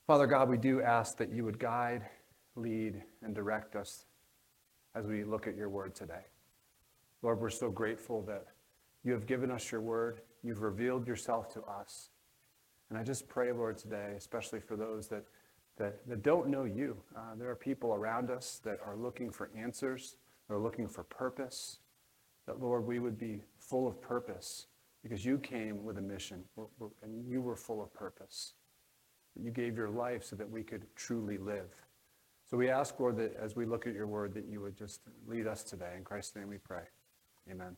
Father God, we do ask that you would guide, lead, and direct us as we look at your word today. Lord, we're so grateful that you have given us your word. You've revealed yourself to us. And I just pray, Lord, today, especially for those that don't know you. There are people around us that are looking for answers. They're looking for purpose. That, Lord, we would be full of purpose because you came with a mission and you were full of purpose. You gave your life so that we could truly live. So we ask, Lord, that as we look at your word, that you would just lead us today. In Christ's name we pray. Amen.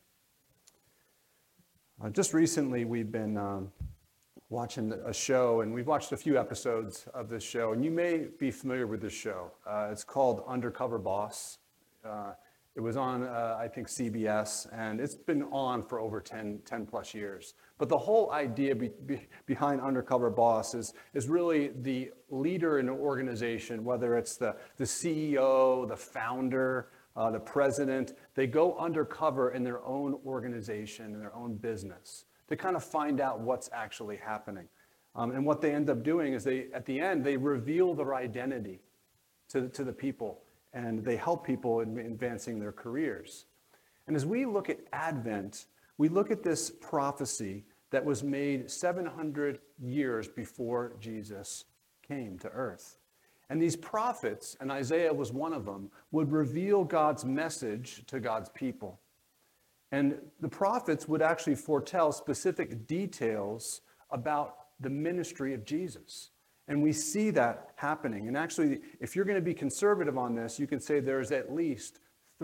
Just recently, we've been watching a show, and we've watched a few episodes of this show, and you may be familiar with this show. It's called Undercover Boss. It was on, I think, CBS, and it's been on for over 10 plus years. But the whole idea behind Undercover Boss is really the leader in an organization, whether it's the CEO, the founder, the president. They go undercover in their own organization, in their own business, to kind of find out what's actually happening. And what they end up doing is at the end, they reveal their identity to the people. And they help people in advancing their careers. And as we look at Advent, we look at this prophecy that was made 700 years before Jesus came to earth. And these prophets, and Isaiah was one of them, would reveal God's message to God's people. And the prophets would actually foretell specific details about the ministry of Jesus. And we see that happening. And actually, if you're going to be conservative on this, you can say there's at least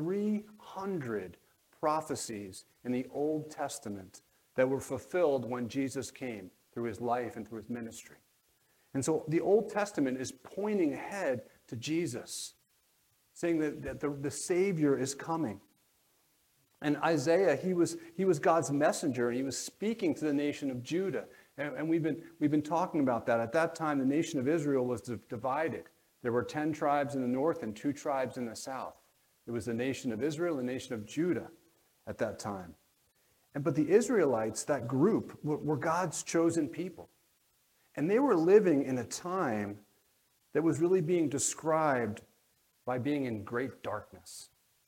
300 prophecies in the Old Testament that were fulfilled when Jesus came through his life and through his ministry. And so the Old Testament is pointing ahead to Jesus, saying that the Savior is coming. And Isaiah, he was God's messenger, and he was speaking to the nation of Judah. And we've been talking about that. At that time, the nation of Israel was divided. There were 10 tribes in the north and 2 tribes in the south. It was the nation of Israel and the nation of Judah at that time. But the Israelites, that group, were God's chosen people. And they were living in a time that was really being described by being in great darkness.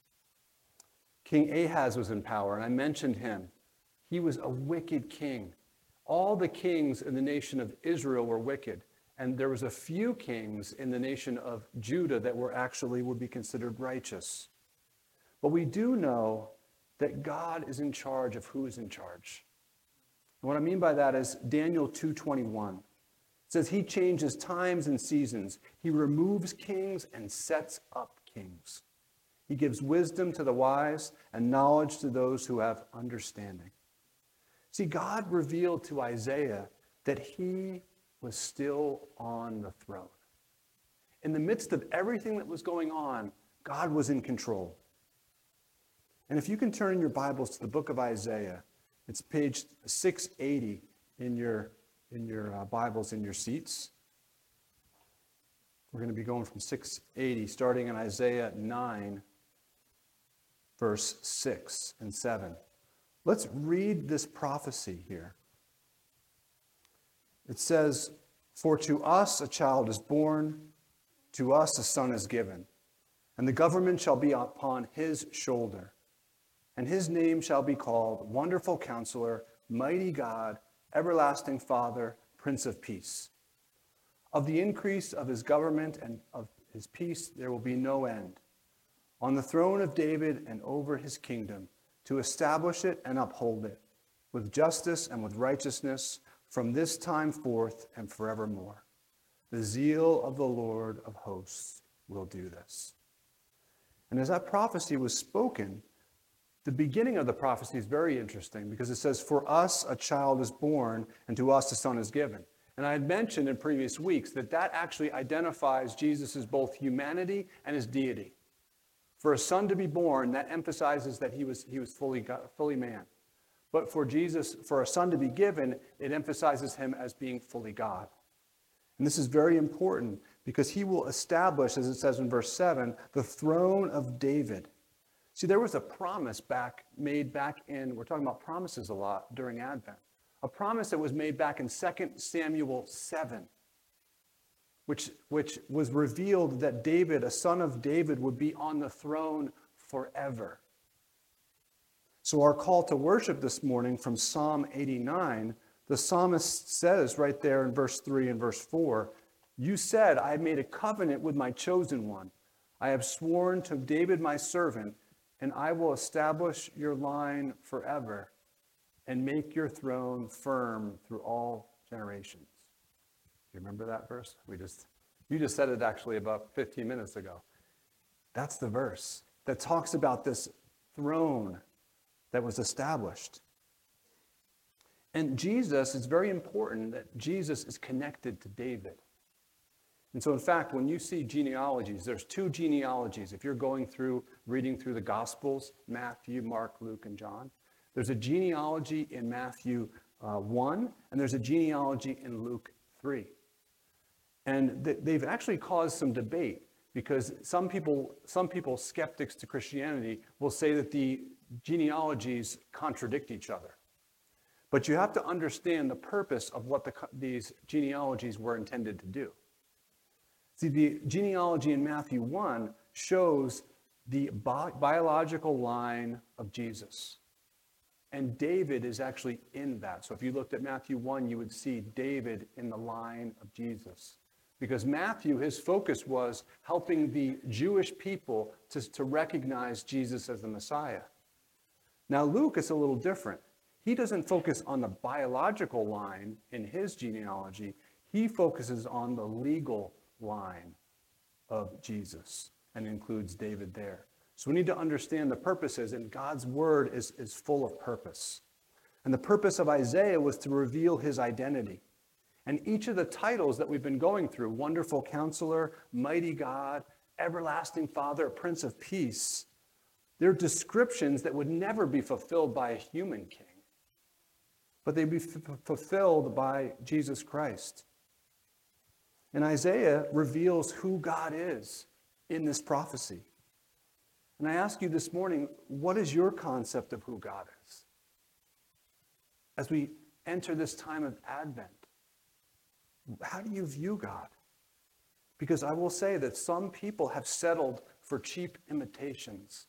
King Ahaz was in power, and I mentioned him. He was a wicked king. All the kings in the nation of Israel were wicked, and there was a few kings in the nation of Judah that would be considered righteous. But we do know that God is in charge of who is in charge. And what I mean by that is Daniel 2:21. It says he changes times and seasons. He removes kings and sets up kings. He gives wisdom to the wise and knowledge to those who have understanding. See, God revealed to Isaiah that he was still on the throne. In the midst of everything that was going on, God was in control. And if you can turn in your Bibles to the book of Isaiah, it's page 680 in your Bibles in your seats. We're going to be going from 680, starting in Isaiah 9, verse 6 and 7. Let's read this prophecy here. It says, "For to us a child is born, to us a son is given, and the government shall be upon his shoulder. And his name shall be called Wonderful Counselor, Mighty God, Everlasting Father, Prince of Peace. Of the increase of his government and of his peace there will be no end. On the throne of David and over his kingdom, to establish it and uphold it, with justice and with righteousness, from this time forth and forevermore. The zeal of the Lord of hosts will do this." And as that prophecy was spoken, the beginning of the prophecy is very interesting because it says, "For us a child is born, and to us a son is given." And I had mentioned in previous weeks that actually identifies Jesus' both humanity and his deity. For a son to be born, that emphasizes that he was fully God, fully man. But for Jesus, for a son to be given, it emphasizes him as being fully God. And this is very important because he will establish, as it says in verse 7, the throne of David. See, there was a promise made back in, we're talking about promises a lot during Advent, a promise that was made back in 2 Samuel 7. which was revealed that David, a son of David, would be on the throne forever. So our call to worship this morning from Psalm 89, the psalmist says right there in verse 3 and verse 4, "You said, I have made a covenant with my chosen one. I have sworn to David my servant, and I will establish your line forever and make your throne firm through all generations." Do you remember that verse? You just said it actually about 15 minutes ago. That's the verse that talks about this throne that was established. And Jesus, it's very important that Jesus is connected to David. And so, in fact, when you see genealogies, there's two genealogies. If you're reading through the Gospels, Matthew, Mark, Luke, and John, there's a genealogy in Matthew 1, and there's a genealogy in Luke 3. And they've actually caused some debate because some people, skeptics to Christianity, will say that the genealogies contradict each other. But you have to understand the purpose of what these genealogies were intended to do. See, the genealogy in Matthew 1 shows the biological line of Jesus. And David is actually in that. So if you looked at Matthew 1, you would see David in the line of Jesus. Because Matthew, his focus was helping the Jewish people to recognize Jesus as the Messiah. Now, Luke is a little different. He doesn't focus on the biological line in his genealogy. He focuses on the legal line of Jesus and includes David there. So we need to understand the purposes, and God's word is full of purpose. And the purpose of Isaiah was to reveal his identity. And each of the titles that we've been going through, Wonderful Counselor, Mighty God, Everlasting Father, Prince of Peace, they're descriptions that would never be fulfilled by a human king, but they'd be fulfilled by Jesus Christ. And Isaiah reveals who God is in this prophecy. And I ask you this morning, what is your concept of who God is? As we enter this time of Advent, how do you view God? Because I will say that some people have settled for cheap imitations.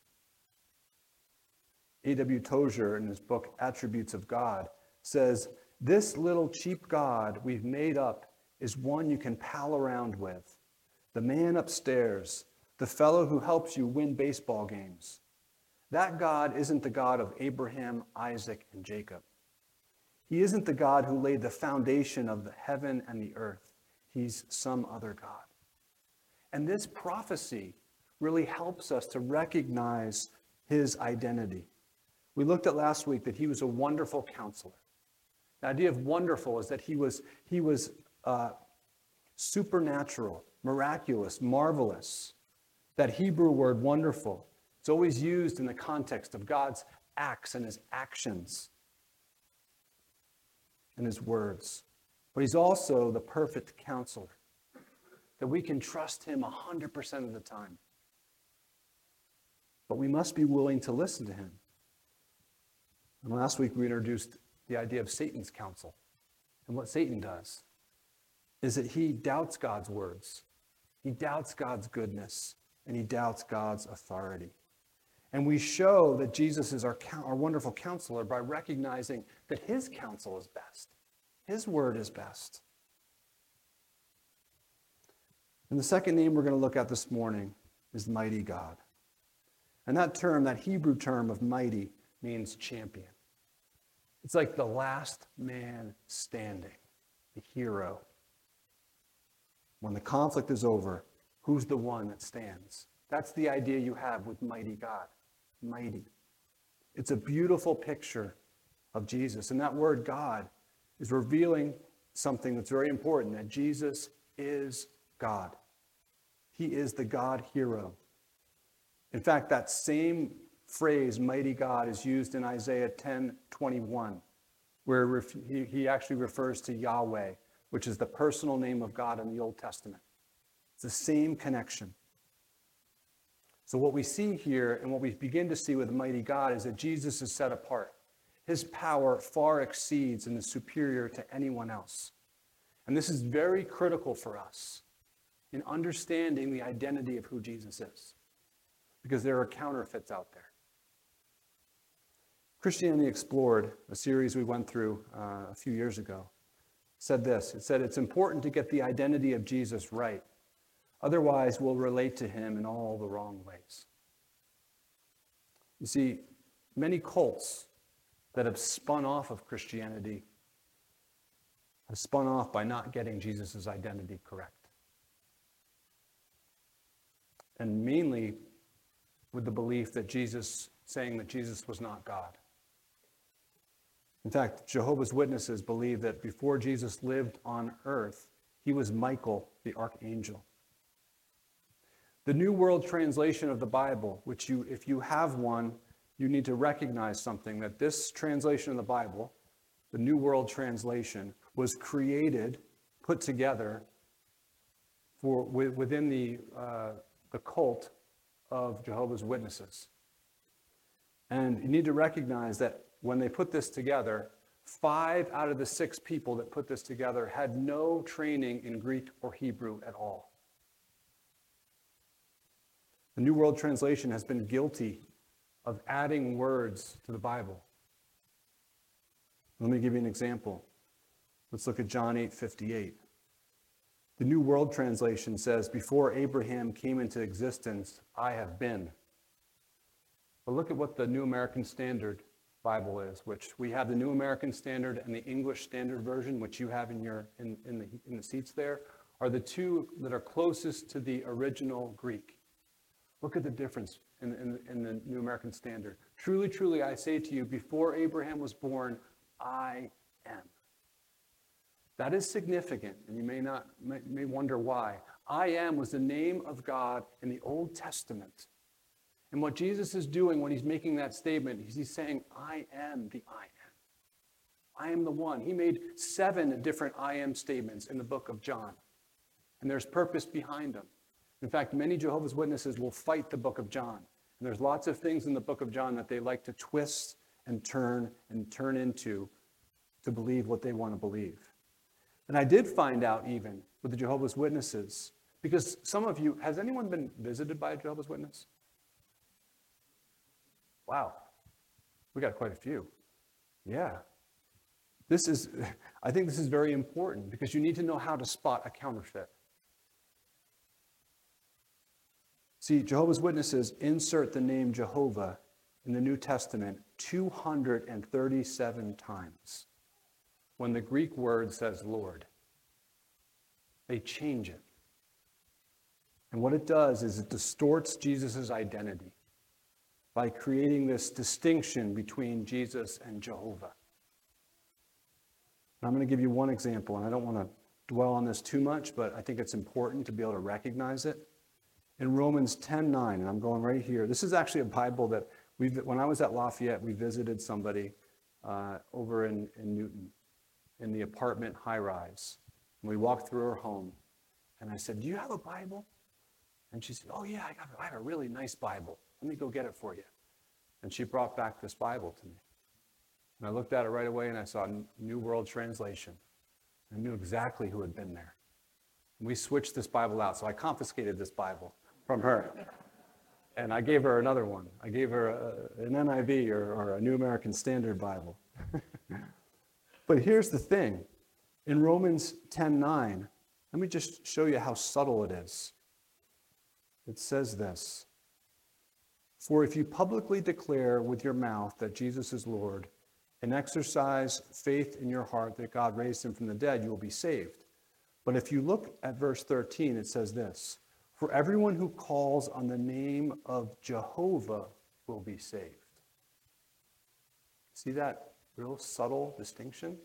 A.W. Tozer, in his book, Attributes of God, says, "This little cheap God we've made up is one you can pal around with. The man upstairs, the fellow who helps you win baseball games. That God isn't the God of Abraham, Isaac, and Jacob. He isn't the God who laid the foundation of the heaven and the earth. He's some other God." And this prophecy really helps us to recognize his identity. We looked at last week that he was a wonderful counselor. The idea of wonderful is that he was supernatural, miraculous, marvelous. That Hebrew word wonderful, it's always used in the context of God's acts and his actions and his words. But he's also the perfect counselor, that we can trust him 100% of the time. But we must be willing to listen to him. And last week we introduced the idea of Satan's counsel. And what Satan does is that he doubts God's words. He doubts God's goodness. And he doubts God's authority. And we show that Jesus is our wonderful counselor by recognizing that his counsel is best. His word is best. And the second name we're going to look at this morning is Mighty God. And that term, that Hebrew term of mighty, means champion. It's like the last man standing, the hero. When the conflict is over, who's the one that stands? That's the idea you have with mighty God. Mighty. It's a beautiful picture of Jesus. And that word God is revealing something that's very important, that Jesus is God. He is the God hero. In fact, that same phrase, mighty God, is used in Isaiah 10:21, where he actually refers to Yahweh, which is the personal name of God in the Old Testament. It's the same connection. So what we see here and what we begin to see with mighty God is that Jesus is set apart. His power far exceeds and is superior to anyone else. And this is very critical for us in understanding the identity of who Jesus is, because there are counterfeits out there. Christianity Explored, a series we went through a few years ago, said this. It said, it's important to get the identity of Jesus right. Otherwise, we'll relate to him in all the wrong ways. You see, many cults that have spun off of Christianity have spun off by not getting Jesus' identity correct. And mainly with the belief that saying that Jesus was not God. In fact, Jehovah's Witnesses believe that before Jesus lived on earth, he was Michael, the archangel. The New World Translation of the Bible, which if you have one, you need to recognize something, that this translation of the Bible, the New World Translation, was created, put together within the cult of Jehovah's Witnesses. And you need to recognize that when they put this together, 5 out of the 6 people that put this together had no training in Greek or Hebrew at all. The New World Translation has been guilty of adding words to the Bible. Let me give you an example. Let's look at John 8:58. The New World Translation says, before Abraham came into existence, I have been. But look at what the New American Standard Bible is, which we have the New American Standard and the English Standard Version, which you have in the seats there, are the two that are closest to the original Greek. Look at the difference in the New American Standard. Truly, truly, I say to you, before Abraham was born, I am. That is significant, and you may wonder why. I am was the name of God in the Old Testament. And what Jesus is doing when he's making that statement, he's saying, I am the I am. I am the one. He made 7 different I am statements in the book of John. And there's purpose behind them. In fact, many Jehovah's Witnesses will fight the book of John. And there's lots of things in the book of John that they like to twist and turn into to believe what they want to believe. And I did find out even with the Jehovah's Witnesses, because some of you, has anyone been visited by a Jehovah's Witness? Wow, we got quite a few. Yeah. I think this is very important because you need to know how to spot a counterfeit. See, Jehovah's Witnesses insert the name Jehovah in the New Testament 237 times when the Greek word says Lord. They change it. And what it does is it distorts Jesus' identity by creating this distinction between Jesus and Jehovah. And I'm going to give you one example, and I don't want to dwell on this too much, but I think it's important to be able to recognize it. In Romans 10:9, and I'm going right here. This is actually a Bible that when I was at Lafayette, we visited somebody over in Newton in the apartment high-rise. And we walked through her home, and I said, do you have a Bible? And she said, oh yeah, I have a really nice Bible. Let me go get it for you. And she brought back this Bible to me. And I looked at it right away, and I saw New World Translation. I knew exactly who had been there. And we switched this Bible out, so I confiscated this Bible from her. And I gave her another one. I gave her an NIV or a New American Standard Bible. But here's the thing. In Romans 10:9, let me just show you how subtle it is. It says this, for if you publicly declare with your mouth that Jesus is Lord and exercise faith in your heart that God raised him from the dead, you will be saved. But if you look at verse 13, it says this, for everyone who calls on the name of Jehovah will be saved. See that real subtle distinction?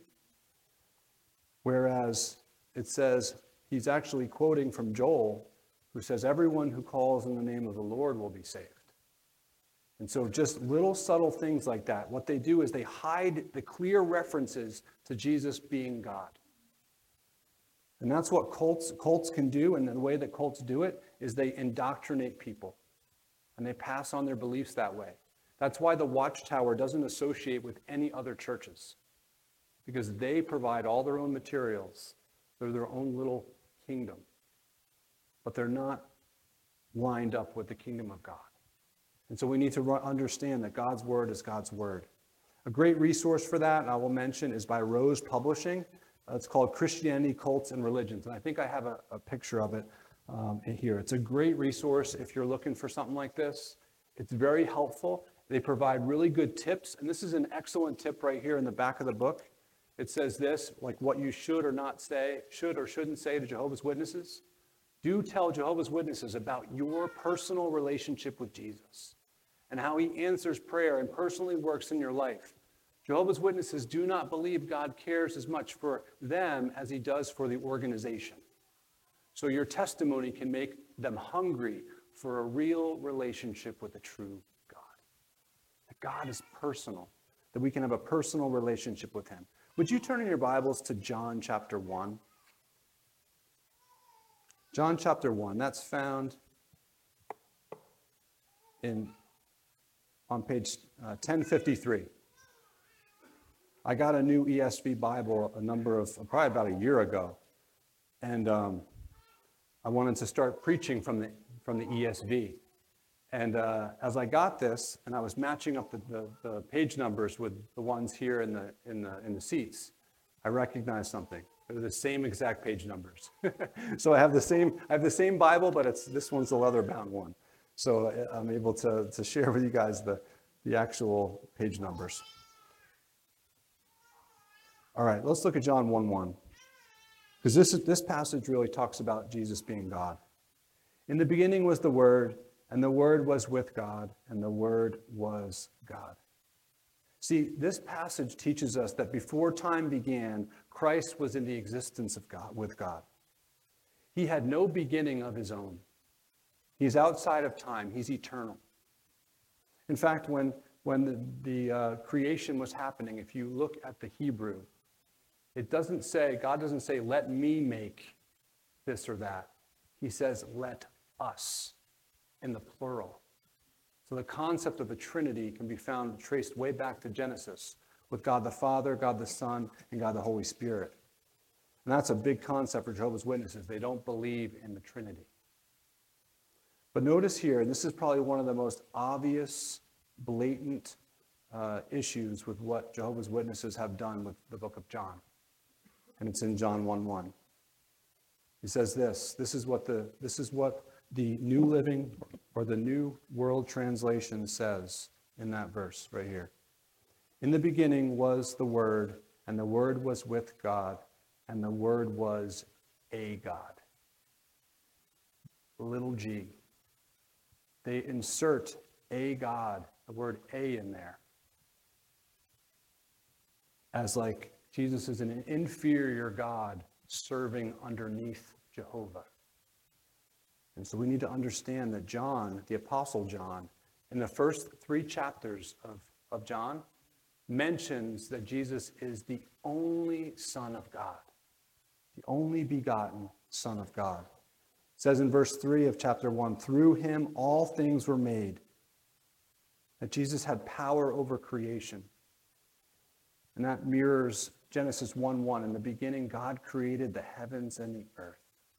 Whereas it says, he's actually quoting from Joel, who says, everyone who calls in the name of the Lord will be saved. And so just little subtle things like that, what they do is they hide the clear references to Jesus being God. And that's what cults can do, and the way that cults do it is they indoctrinate people. And they pass on their beliefs that way. That's why the Watchtower doesn't associate with any other churches. Because they provide all their own materials. They're their own little kingdom. but they're not lined up with the kingdom of God. And so we need to understand that God's word is God's word. A great resource for that, I will mention, is by Rose Publishing. It's called Christianity, Cults, and Religions. And I think I have a picture of it in here. It's a great resource if you're looking for something like this. It's very helpful. They provide really good tips. And this is an excellent tip right here in the back of the book. It says this, like what you should or not say, should or shouldn't say to Jehovah's Witnesses. Do tell Jehovah's Witnesses about your personal relationship with Jesus and how he answers prayer and personally works in your life. Jehovah's Witnesses do not believe God cares as much for them as he does for the organization. So your testimony can make them hungry for a real relationship with a true God. That God is personal, that we can have a personal relationship with him. Would you turn in your Bibles to John chapter 1? John chapter 1, that's found on page 1053. I got a new ESV Bible probably about a year ago, and I wanted to start preaching from the ESV. And as I got this, and I was matching up the page numbers with the ones here in the seats, I recognized something. They're the same exact page numbers. So I have the same Bible, but this one's the leather-bound one. So I'm able to share with you guys the actual page numbers. All right, let's look at John 1:1. Because this passage really talks about Jesus being God. In the beginning was the Word, and the Word was with God, and the Word was God. See, this passage teaches us that before time began, Christ was in the existence of God, with God. He had no beginning of his own. He's outside of time. He's eternal. In fact, when the creation was happening, if you look at the Hebrew, God doesn't say, let me make this or that. He says, let us, in the plural. So the concept of the Trinity can be found traced way back to Genesis with God the Father, God the Son, and God the Holy Spirit. And that's a big concept for Jehovah's Witnesses. They don't believe in the Trinity. But notice here, and this is probably one of the most obvious, blatant issues with what Jehovah's Witnesses have done with the book of John. And it's in John 1:1. He says this is what the New Living or the New World Translation says in that verse right here. In the beginning was the Word, and the Word was with God, and the Word was a God. Little g. They insert a God, the word a in there, as like Jesus is an inferior God serving underneath Jehovah. And so we need to understand that John, the Apostle John, in the first 3 chapters of John, mentions that Jesus is the only Son of God, the only begotten Son of God. It says in verse 3 of chapter 1, through him all things were made, that Jesus had power over creation. And that mirrors Genesis 1:1. In the beginning, God created the heavens and the earth.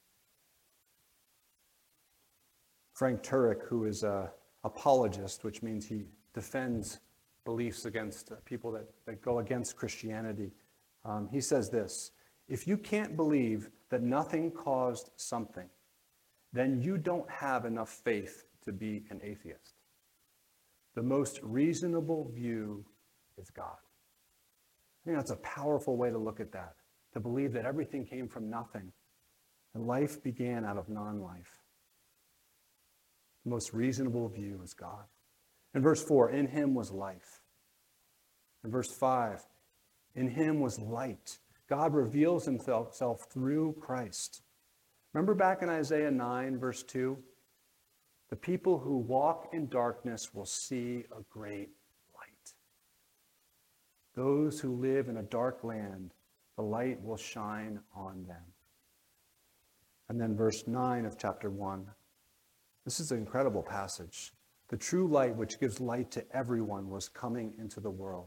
Frank Turek, who is an apologist, which means he defends beliefs against people that go against Christianity, he says this: if you can't believe that nothing caused something, then you don't have enough faith to be an atheist. The most reasonable view is God. I think that's a powerful way to look at that, to believe that everything came from nothing, and life began out of non-life. The most reasonable view is God. In verse 4, in him was life. In verse 5, in him was light. God reveals himself through Christ. Remember back in Isaiah 9, verse 2? The people who walk in darkness will see a great light. Those who live in a dark land, the light will shine on them. And then verse 9 of chapter 1. This is an incredible passage. The true light, which gives light to everyone, was coming into the world.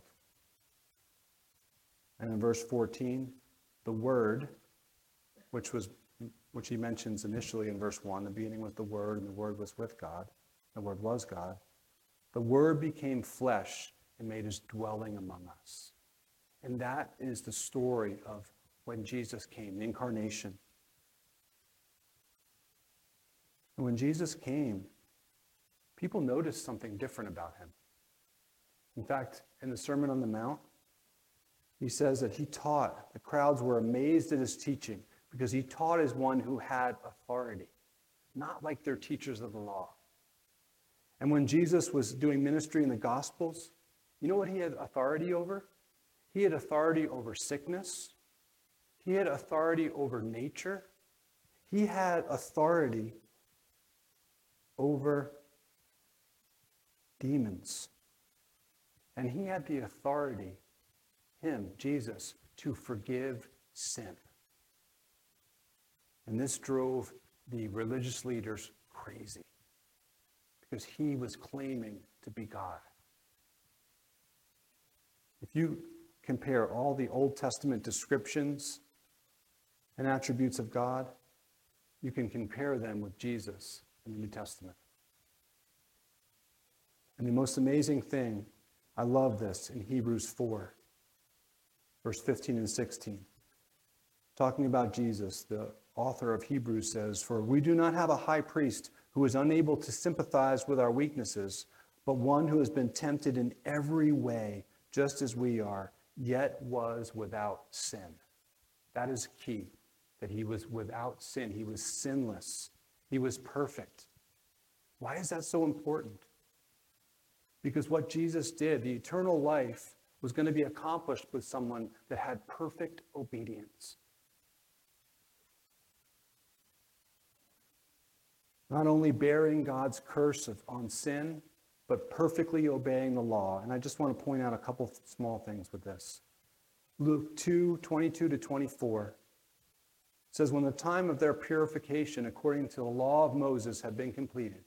And in verse 14, the Word, which was which he mentions initially in verse 1. The beginning was the Word, and the Word was with God. The Word was God. The Word became flesh and made his dwelling among us. And that is the story of when Jesus came, the incarnation. And when Jesus came, people noticed something different about him. In fact, in the Sermon on the Mount, he says that he taught, the crowds were amazed at his teaching because he taught as one who had authority, not like their teachers of the law. And when Jesus was doing ministry in the Gospels, you know what he had authority over? He had authority over sickness. He had authority over nature. He had authority over demons. And he had the authority, him, Jesus, to forgive sin. And this drove the religious leaders crazy because he was claiming to be God. If you compare all the Old Testament descriptions and attributes of God, you can compare them with Jesus in the New Testament. And the most amazing thing, I love this in Hebrews 4, verse 15 and 16. Talking about Jesus, the author of Hebrews says, "For we do not have a high priest who is unable to sympathize with our weaknesses, but one who has been tempted in every way, just as we are, yet was without sin." That is key, that he was without sin. He was sinless. He was perfect. Why is that so important? Because what Jesus did, the eternal life, was going to be accomplished with someone that had perfect obedience. Not only bearing God's curse on sin, but perfectly obeying the law. And I just want to point out a couple small things with this. Luke 2:22-24 says, "When the time of their purification according to the law of Moses had been completed,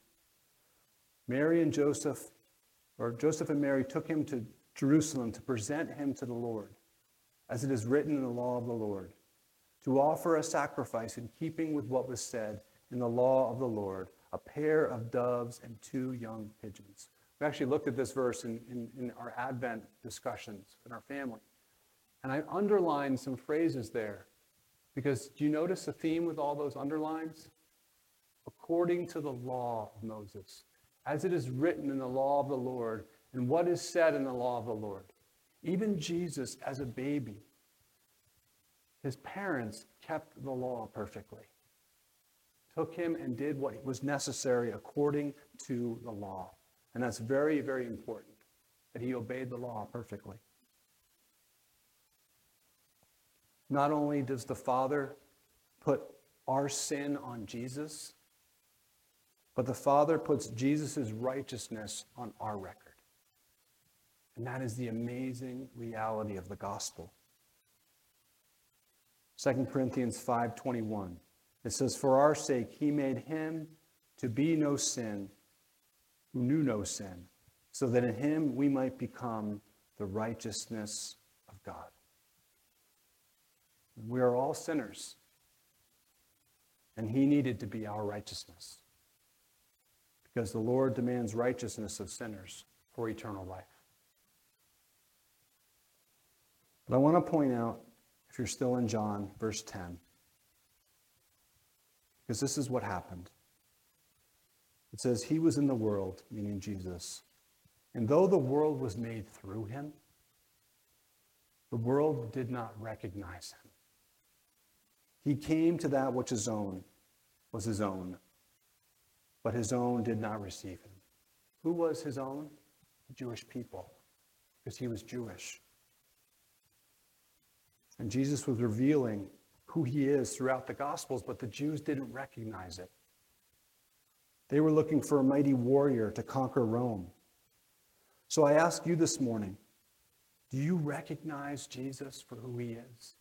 Joseph and Mary took him to Jerusalem to present him to the Lord, as it is written in the law of the Lord, to offer a sacrifice in keeping with what was said in the law of the Lord, a pair of doves and 2 young pigeons." We actually looked at this verse in our Advent discussions in our family. And I underlined some phrases there, because do you notice a theme with all those underlines? According to the law of Moses, as it is written in the law of the Lord, and what is said in the law of the Lord. Even Jesus, as a baby, his parents kept the law perfectly. Took him and did what was necessary according to the law. And that's very, very important, that he obeyed the law perfectly. Not only does the Father put our sin on Jesus, but the Father puts Jesus' righteousness on our record. And that is the amazing reality of the gospel. 2 Corinthians 5:21. It says, "For our sake he made him to be no sin, who knew no sin, so that in him we might become the righteousness of God." We are all sinners, and he needed to be our righteousness, because the Lord demands righteousness of sinners for eternal life. But I want to point out, if you're still in John, verse 10, because this is what happened. It says, "He was in the world," meaning Jesus, "and though the world was made through him, the world did not recognize him. He came to that which was his own, but his own did not receive him." Who was his own? The Jewish people, because he was Jewish. And Jesus was revealing who he is throughout the Gospels, but the Jews didn't recognize it. They were looking for a mighty warrior to conquer Rome. So I ask you this morning, do you recognize Jesus for who he is?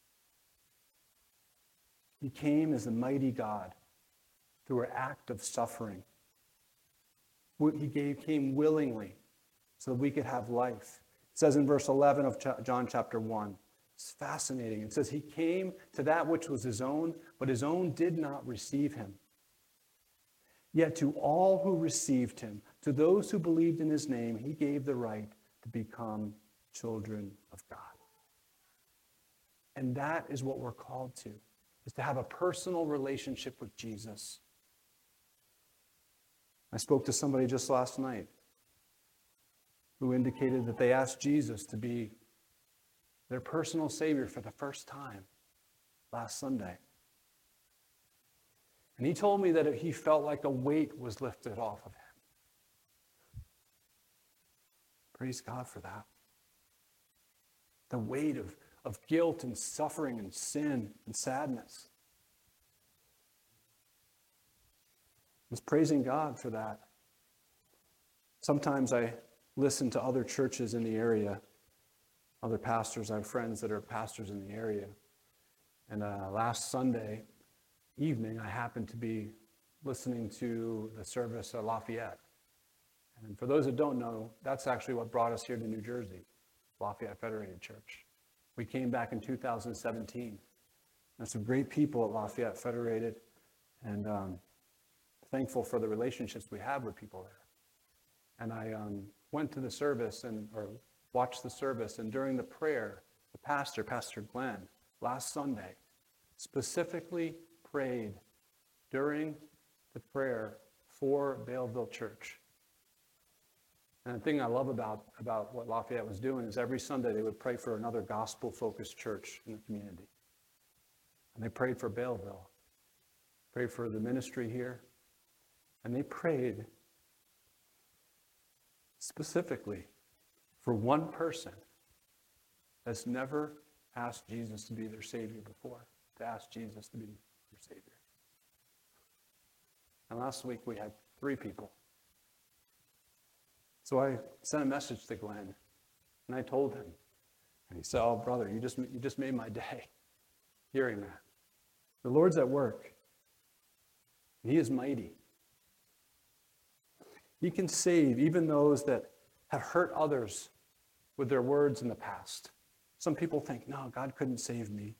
He came as a mighty God through an act of suffering. He came willingly so that we could have life. It says in verse 11 of John chapter 1, It's fascinating. It says he came to that which was his own, but his own did not receive him. Yet to all who received him, to those who believed in his name, he gave the right to become children of God. And that is what we're called to, is to have a personal relationship with Jesus. I spoke to somebody just last night who indicated that they asked Jesus to be their personal Savior for the first time last Sunday. And he told me that he felt like a weight was lifted off of him. Praise God for that. The weight of guilt and suffering and sin and sadness. I was praising God for that. Sometimes I listen to other churches in the area, other pastors. I have friends that are pastors in the area. And last Sunday evening, I happened to be listening to the service at Lafayette. And for those that don't know, that's actually what brought us here to New Jersey, Lafayette Federated Church. We came back in 2017. There's some great people at Lafayette Federated, and thankful for the relationships we have with people there. And I went to the service or watched the service, and during the prayer, the pastor, Pastor Glenn, last Sunday, specifically prayed during the prayer for Baleville Church. And the thing I love about what Lafayette was doing is every Sunday they would pray for another gospel-focused church in the community. And they prayed for Baleville, prayed for the ministry here, and they prayed specifically for one person that's never asked Jesus to be their Savior before, to ask Jesus to be their Savior. And last week we had 3 people. So I sent a message to Glenn, and I told him. And he said, "Oh, brother, you just made my day hearing that. The Lord's at work. He is mighty. He can save even those that have hurt others with their words in the past. Some people think, no, God couldn't save me.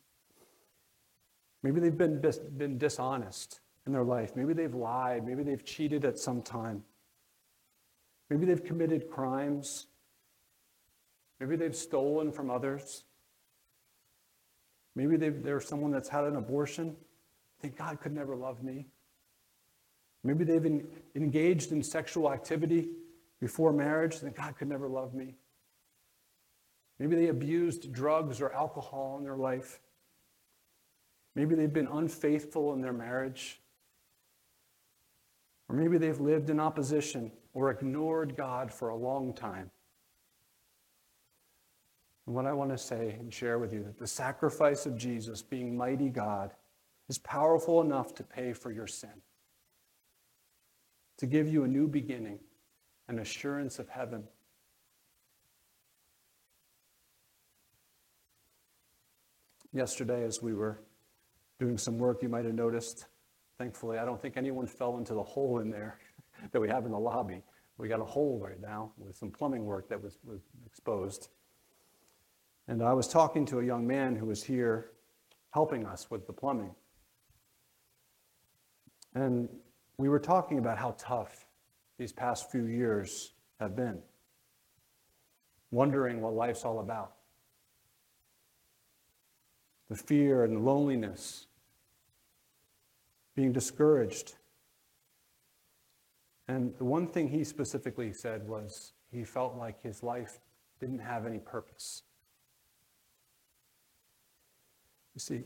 Maybe they've been dishonest in their life. Maybe they've lied. Maybe they've cheated at some time. Maybe they've committed crimes. Maybe they've stolen from others. Maybe they're someone that's had an abortion. Think God could never love me. Maybe they've engaged in sexual activity before marriage. Think God could never love me. Maybe they abused drugs or alcohol in their life. Maybe they've been unfaithful in their marriage. Or maybe they've lived in opposition or ignored God for a long time. And what I want to say and share with you, that the sacrifice of Jesus, being mighty God, is powerful enough to pay for your sin, to give you a new beginning, an assurance of heaven. Yesterday, as we were doing some work, you might have noticed, thankfully, I don't think anyone fell into the hole in there that we have in the lobby. We got a hole right now with some plumbing work that was exposed. And I was talking to a young man who was here helping us with the plumbing. And we were talking about how tough these past few years have been, wondering what life's all about. The fear and the loneliness, being discouraged. And the one thing he specifically said was he felt like his life didn't have any purpose. You see,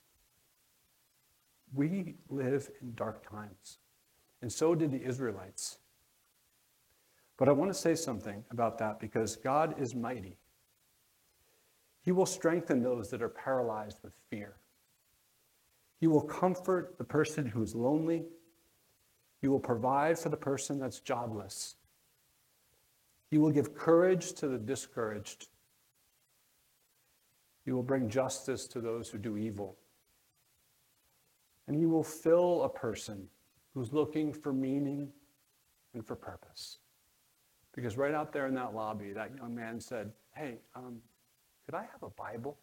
we live in dark times, and so did the Israelites. But I want to say something about that, because God is mighty. He will strengthen those that are paralyzed with fear. He will comfort the person who's lonely. He will provide for the person that's jobless. He will give courage to the discouraged. He will bring justice to those who do evil. And he will fill a person who's looking for meaning and for purpose. Because right out there in that lobby, that young man said, hey, could I have a Bible?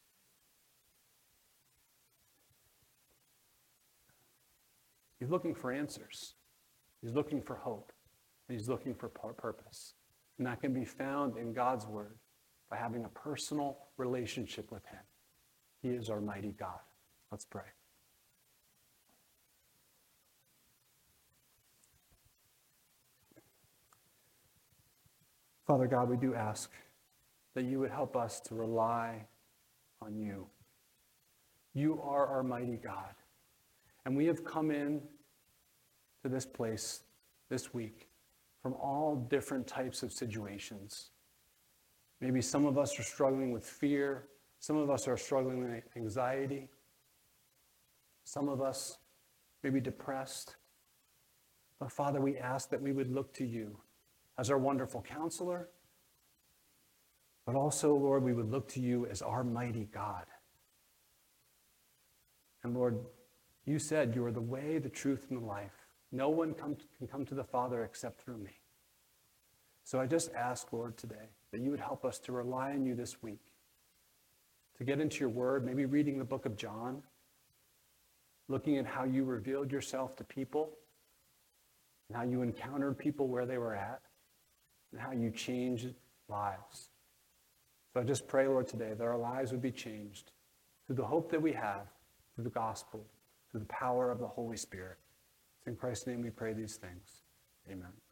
He's looking for answers. He's looking for hope. And he's looking for purpose. And that can be found in God's word by having a personal relationship with him. He is our mighty God. Let's pray. Father God, we do ask that you would help us to rely on you. You are our mighty God. And we have come in to this place this week from all different types of situations. Maybe some of us are struggling with fear. Some of us are struggling with anxiety. Some of us may be depressed. But Father, we ask that we would look to you as our wonderful counselor, but also, Lord, we would look to you as our mighty God. And Lord, you said you are the way, the truth, and the life. No one can come to the Father except through me. So I just ask, Lord, today that you would help us to rely on you this week, to get into your word, maybe reading the book of John, looking at how you revealed yourself to people, and how you encountered people where they were at, and how you changed lives. So I just pray, Lord, today that our lives would be changed through the hope that we have, through the gospel, through the power of the Holy Spirit. It's in Christ's name we pray these things. Amen.